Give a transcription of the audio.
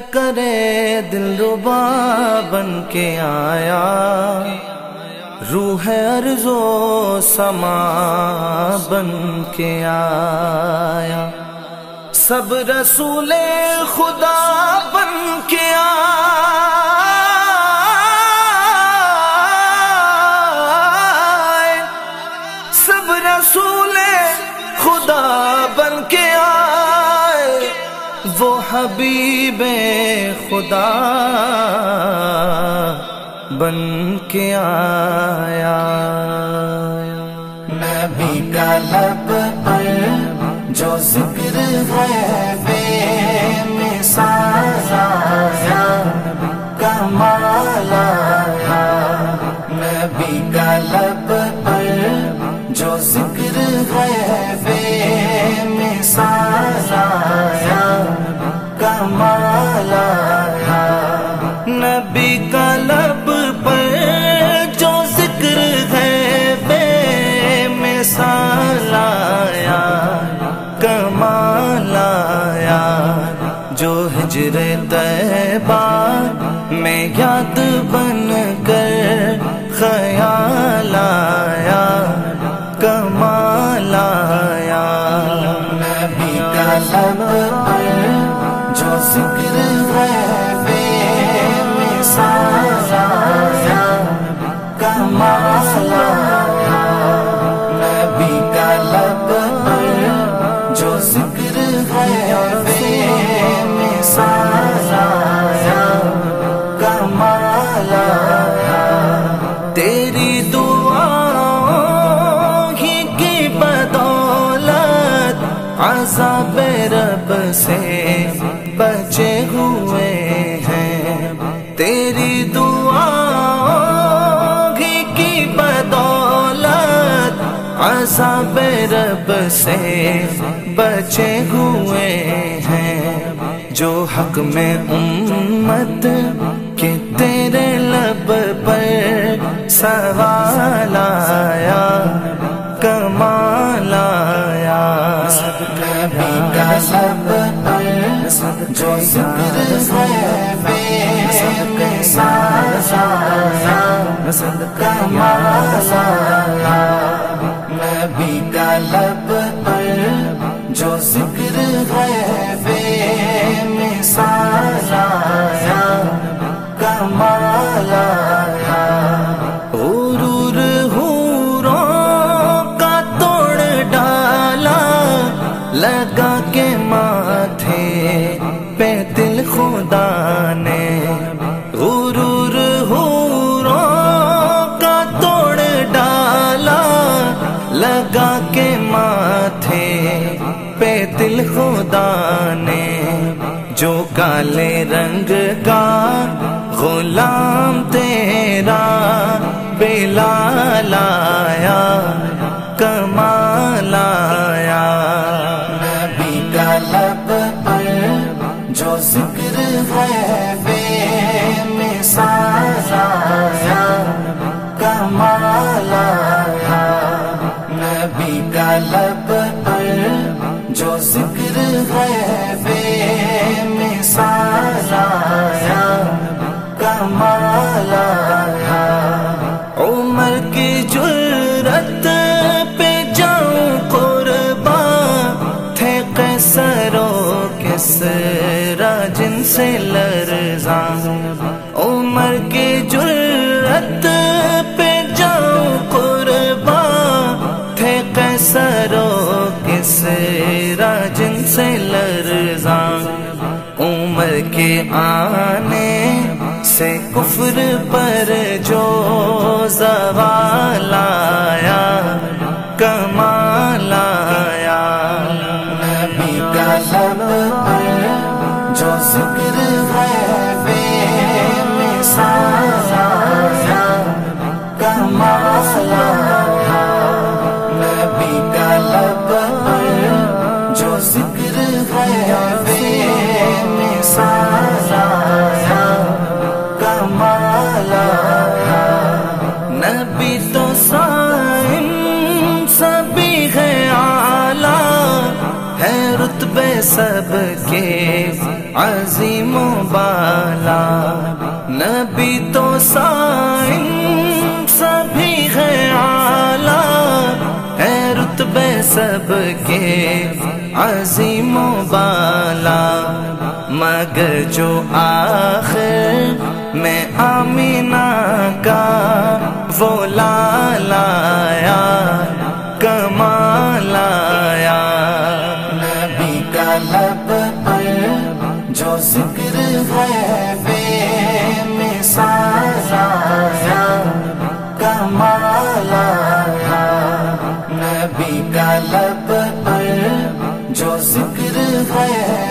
کرے دلربا بن کے آیا، روح ارض و سما بن کے آیا، سب رسول خدا بن کے آئے، سب رسول خدا بن کے آئے، وہ حبیب خدا بن کے آیا۔ نبی کا لب پر جو ذکر ہے بے مثال آیا، کمال آیا۔ نبی کا لب پر جو ذکر ہے بے مثال آیا، کمال آیا۔ نبی کا لب پر جو ذکر ہے بے مثال آیا، کمال آیا، جو ہجر طیبہ میں یاد بن کر خیال آیا، کمال آیا۔ نبی کا لب پر جو ذکر ہے بے مثال آیا، کمال آیا۔ نبی کا لب پر جو ذکر ہے بے مثال آیا، کمال آیا۔ تیری دعاؤں ہی کی بدولت عذاب رب سے بچے ہوئے ہیں، تیری دعاؤں ہی کی بدولت عذاب رب سے بچے ہوئے ہیں، جو حق میں امت کہ تیرے لب پر سوال آیا، کمال آیا۔ نبی کا لب پر جو ذکر ہے بے مثال آیا، کمال آیا۔ نبی کا لب پر جو ذکر ہے بے مثال آیا، کمال آیا۔ غرور حوروں کا توڑ ڈالا، لگا کے ماتھے پہ دل خدا نے، غرور حوروں کا توڑ ڈالا، لگا کے ماتھے پہ دل خدا نے، جو کالے رنگ کا غلام تیرا بلال آیا، کمال آیا۔ نبی کا لب پر جو ذکر ہے بے مثال آیا، کمال آیا۔ نبی کا لب پر جو ذکر ہے بے مثال آیا، کمال آیا۔ عمر کی جرأت پہ جاؤں قرباں، تھے قیصر و کسریٰ جن سے لرزاں، عمر کی جرأت پہ جاؤں قرباں، تھے قیصر و کسریٰ جن سے لرزاں، عمر کے آنے سے کفر پر جو زوال آیا، کمال آیا۔ نبی کا لب پر جو ذکر ہے بے مثال آیا، کمال آیا۔ نبی کا لب پر جو ذکر ہے بے مثال آیا، کمال آیا۔ نبی تو صائم سبھی ہے اعلیٰ، ہے رتبے سب کے عظیم و بالا، نبی تو سائن سبھی ہے اعلیٰ، ہے رتبے سب کے عظیم و بالا، مگر جو آخر میں آمینہ کا وہ لالا آیا، کمال آیا۔ نبی کا لب پر جو ذکر ہے بے مثال آیا، کمال آیا۔ نبی کا لب پر جو ذکر ہے